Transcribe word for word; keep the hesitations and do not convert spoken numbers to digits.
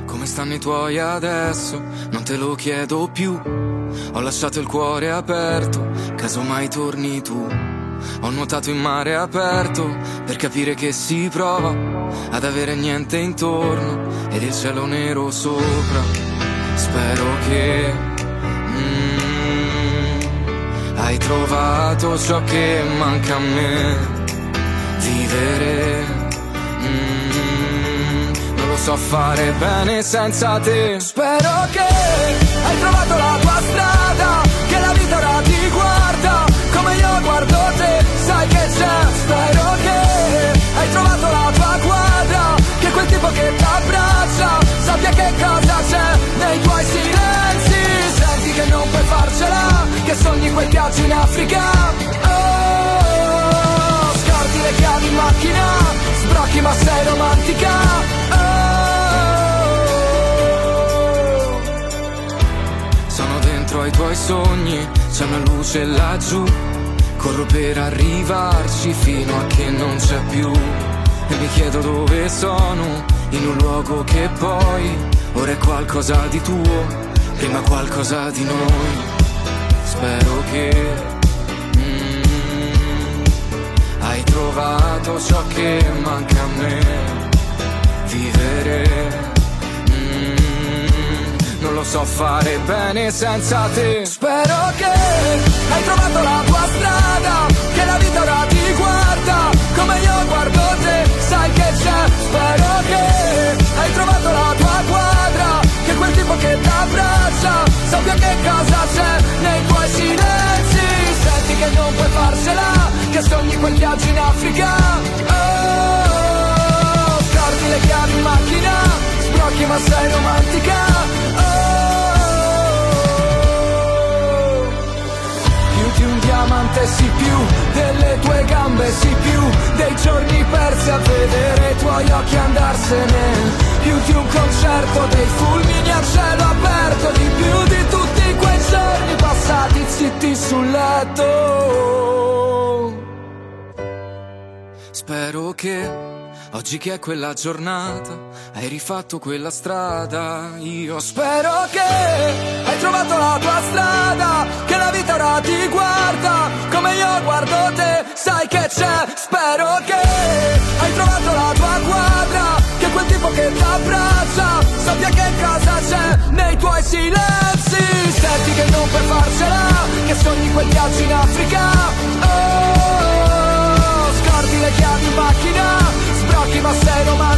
come stanno i tuoi adesso? Non te lo chiedo più. Ho lasciato il cuore aperto, casomai torni tu. Ho nuotato in mare aperto per capire che si prova ad avere niente intorno ed il cielo nero sopra. Spero che mm, hai trovato ciò che manca a me. Vivere mm, non lo so fare bene senza te. Spero che hai trovato la tua strada, che la vita ora ti guarda come io guardo te, sai che c'è. Spero che hai trovato la tua quadra, che quel tipo che ti abbraccia sappia che cosa c'è nei tuoi silenzi. Senti che non puoi farcela, che sogni quel viaggio in Africa. Oh, scordi le chiavi in macchina, sbrocchi ma sei romantica. Oh, sono dentro ai tuoi sogni, c'è una luce laggiù. Corro per arrivarci fino a che non c'è più. E mi chiedo dove sono, in un luogo che poi ora è qualcosa di tuo, prima qualcosa di noi. Spero che mm, hai trovato ciò che manca a me. Vivere non lo so fare bene senza te. Spero che hai trovato la tua strada, che la vita ora ti guarda come io guardo te, sai che c'è. Spero che hai trovato la tua quadra, che quel tipo che ti abbraccia sappia che cosa c'è nei tuoi silenzi. Senti che non puoi farcela, che sogni quel viaggio in Africa. Oh, scordi le chiavi in macchina, sbrocchi ma sei romantica. Di un diamante sì più, delle tue gambe sì più, dei giorni persi a vedere i tuoi occhi andarsene, più di un concerto, dei fulmini a cielo aperto, di più di tutti quei giorni passati zitti sul letto. Spero che oggi che è quella giornata hai rifatto quella strada. Io spero che hai trovato la tua strada, che la vita ora ti guarda come io guardo te, sai che c'è. Spero che hai trovato la tua quadra, che quel tipo che ti abbraccia sappia che cosa c'è nei tuoi silenzi. Senti che non puoi farcela, che sogni quel viaggio in Africa. Oh, scordi le chiavi in macchina, sbrocchi ma sei romantico.